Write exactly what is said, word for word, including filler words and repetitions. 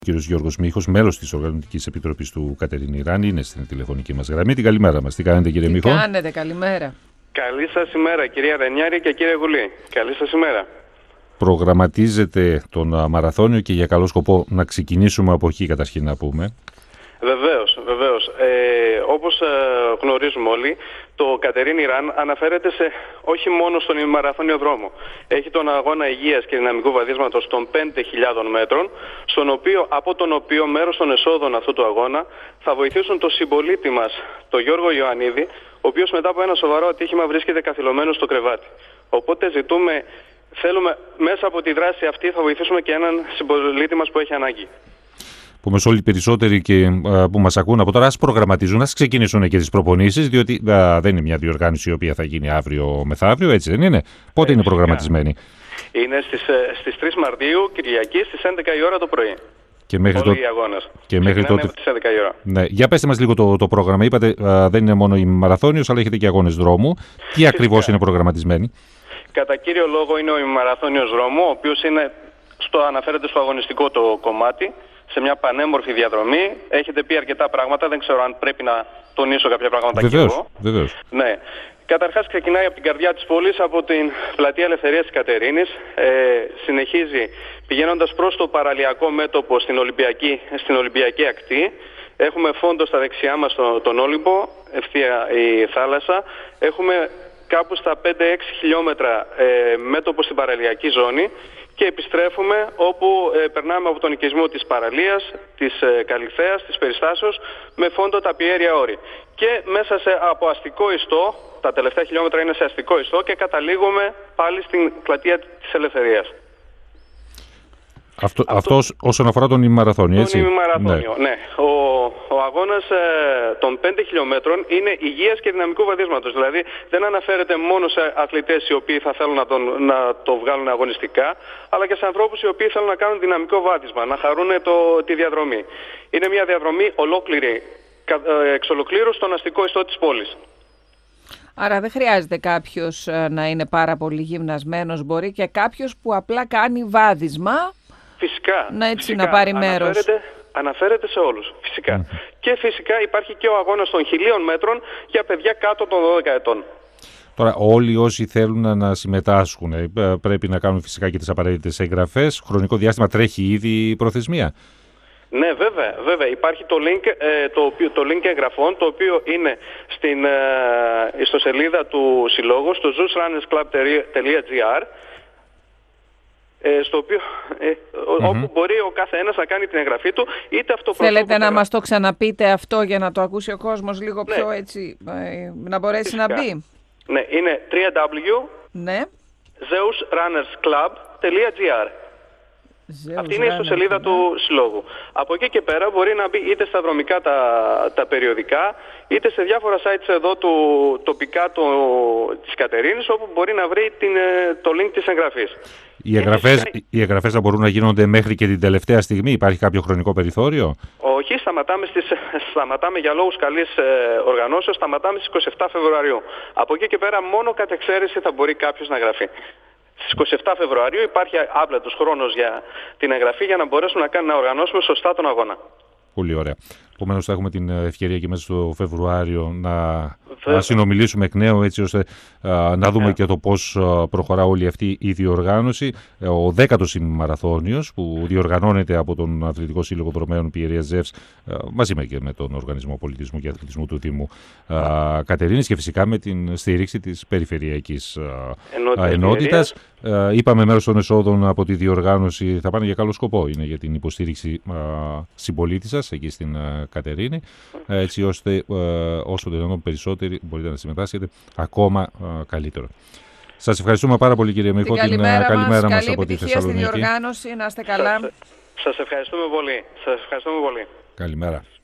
Ο κύριος Γιώργος Μίχος, μέλος της Οργανωτικής Επιτροπής του Κατερίνη Ραν, είναι στην τηλεφωνική μας γραμμή. Την καλημέρα μας. Τι κάνετε, κύριε Τι Μίχο? Τι κάνετε, καλημέρα. Καλή σας ημέρα, κυρία Ρενιάρη και κύριε Γουλή. Καλή σας ημέρα. Προγραμματίζετε τον μαραθώνιο και για καλό σκοπό να ξεκινήσουμε από εκεί, καταρχήν να πούμε. Βεβαίως, βεβαίως. Ε, όπως ε, γνωρίζουμε όλοι, το Κατερίνη Ραν αναφέρεται σε, όχι μόνο στον ημιμαραθώνιο δρόμο. Έχει τον αγώνα υγείας και δυναμικού βαδίσματος των πέντε χιλιάδων μέτρων, στον οποίο, από τον οποίο μέρος των εσόδων αυτού του αγώνα θα βοηθήσουν τον συμπολίτη μας, τον Γιώργο Ιωαννίδη, ο οποίος μετά από ένα σοβαρό ατύχημα βρίσκεται καθυλωμένος στο κρεβάτι. Οπότε ζητούμε, θέλουμε μέσα από τη δράση αυτή θα βοηθήσουμε και έναν συμπολίτη μας που έχει ανάγκη. Που μας όλοι οι περισσότεροι και, α, που μας ακούν από τώρα, ας προγραμματίζουν, ας ξεκινήσουν και τις προπονήσεις, διότι α, δεν είναι μια διοργάνωση η οποία θα γίνει αύριο μεθαύριο, έτσι δεν είναι? Πότε ε, είναι προγραμματισμένη? Είναι στις, στις τρεις Μαρτίου, Κυριακή, στις έντεκα η ώρα το πρωί. Και μέχρι, το... και μέχρι τότε. Στις έντεκα η ώρα. Ναι. Για πέστε μας λίγο το, το πρόγραμμα. Είπατε α, δεν είναι μόνο η μαραθώνιος, αλλά έχετε και αγώνες δρόμου. Τι ακριβώς είναι προγραμματισμένοι? Κατά κύριο λόγο είναι ο ημιμαραθώνιος δρόμου, ο οποίος είναι στο, αναφέρεται στο αγωνιστικό το κομμάτι, σε μια πανέμορφη διαδρομή. Έχετε πει αρκετά πράγματα, δεν ξέρω αν πρέπει να τονίσω κάποια πράγματα. Βεβαίως, και εγώ. βεβαίως. Ναι. Καταρχάς ξεκινάει από την καρδιά της πόλης, από την πλατεία Ελευθερίας της Κατερίνης, ε, συνεχίζει πηγαίνοντας προς το παραλιακό μέτωπο στην Ολυμπιακή, στην Ολυμπιακή ακτή. Έχουμε φόντο στα δεξιά μας τον, τον Όλυμπο, ευθεία η θάλασσα. Έχουμε κάπου στα πέντε έξι χιλιόμετρα ε, μέτωπο στην παραλιακή ζώνη. Και επιστρέφουμε όπου ε, περνάμε από τον οικισμό της παραλίας, της ε, Καλυθέας, της Περιστάσεως, με φόντο τα πιέρια όρη. Και μέσα σε, από αστικό ιστό, τα τελευταία χιλιόμετρα είναι σε αστικό ιστό και καταλήγουμε πάλι στην πλατεία της Ελευθερίας. Αυτό, Αυτό... Αυτός όσον αφορά τον ημιμαραθώνιο, έτσι? Τον ημιμαραθώνιο, ναι. ναι. Ο, ο αγώνας ε, των πέντε χιλιόμετρων είναι υγείας και δυναμικού βαδίσματος. Δηλαδή δεν αναφέρεται μόνο σε αθλητές οι οποίοι θα θέλουν να, τον, να το βγάλουν αγωνιστικά, αλλά και σε ανθρώπους οι οποίοι θέλουν να κάνουν δυναμικό βάδισμα, να χαρούν το, τη διαδρομή. Είναι μια διαδρομή ολόκληρη, εξ ολοκλήρου στον αστικό ιστό της πόλης. Άρα δεν χρειάζεται κάποιος να είναι πάρα πολύ γυμνασμένος, μπορεί και κάποιος που απλά κάνει βάδισμα. Φυσικά. Να έτσι φυσικά, να πάρει μέρος. Αναφέρεται, αναφέρεται σε όλους. Φυσικά. Mm. Και φυσικά υπάρχει και ο αγώνας των χιλίων μέτρων για παιδιά κάτω των δώδεκα ετών. Τώρα, όλοι όσοι θέλουν να συμμετάσχουν πρέπει να κάνουν φυσικά και τις απαραίτητες εγγραφές. Χρονικό διάστημα τρέχει ήδη η προθεσμία. Ναι, βέβαια, βέβαια. Υπάρχει το link, ε, το, οποίο, το link εγγραφών, το οποίο είναι στην ε, ιστοσελίδα του Συλλόγου, στο zeus runners club τελεία gr, στο οποίο, ε, mm-hmm. όπου μπορεί ο κάθε ένας να κάνει την εγγραφή του, είτε αυτό. Θέλετε να μας το ξαναπείτε αυτό για να το ακούσει ο κόσμος λίγο πιο ναι. έτσι, ε, να μπορέσει φυσικά να μπει? Ναι, είναι double-u double-u double-u ναι. zeus runners club τελεία gr. Zeus Αυτή είναι η ιστοσελίδα ναι. του Συλλόγου. Από εκεί και πέρα μπορεί να μπει είτε στα δρομικά τα, τα περιοδικά, είτε σε διάφορα sites εδώ του, τοπικά το, της Κατερίνης, όπου μπορεί να βρει την, το link της εγγραφής. Οι εγγραφές, οι εγγραφές θα μπορούν να γίνονται μέχρι και την τελευταία στιγμή? Υπάρχει κάποιο χρονικό περιθώριο? Όχι, σταματάμε, στις, σταματάμε για λόγους καλής ε, οργανώσεως, σταματάμε στις είκοσι επτά Φεβρουαρίου. Από εκεί και πέρα μόνο κατ' εξαίρεση θα μπορεί κάποιος να εγγραφεί. Στις είκοσι επτά Φεβρουαρίου υπάρχει άπλετος χρόνος για την εγγραφή για να μπορέσουμε να, κάνουμε, να οργανώσουμε σωστά τον αγώνα. Πολύ ωραία. Επομένως θα έχουμε την ευκαιρία και μέσα στο Φεβρουάριο να, να συνομιλήσουμε εκ νέου, έτσι ώστε α, να δούμε yeah. και το πώς α, προχωρά όλη αυτή η διοργάνωση. Ο δέκατος ημιμαραθώνιος που διοργανώνεται από τον Αθλητικό Σύλλογο Δρομέων Πιερίας Ζεύς μαζί με, και με τον Οργανισμό Πολιτισμού και Αθλητισμού του Δήμου α, Κατερίνης και φυσικά με την στήριξη της Περιφερειακής α, Ενότητας. Α, είπαμε μέρος των εσόδων από τη διοργάνωση θα πάνε για καλό σκοπό. Είναι για την υποστήριξη α, συμπολίτη σας εκεί στην α, Κατερίνη, έτσι ώστε ε, όσο το δυνατόν περισσότεροι μπορείτε να συμμετάσχετε ακόμα ε, καλύτερο. Σας ευχαριστούμε πάρα πολύ, κύριε Μίχο. Την καλημέρα, την, καλημέρα μας, μας από τη Θεσσαλονίκη. Καλή επιτυχία στη διοργάνωση, να είστε καλά. Σας, σας ευχαριστούμε πολύ. Σας ευχαριστούμε πολύ. Καλημέρα.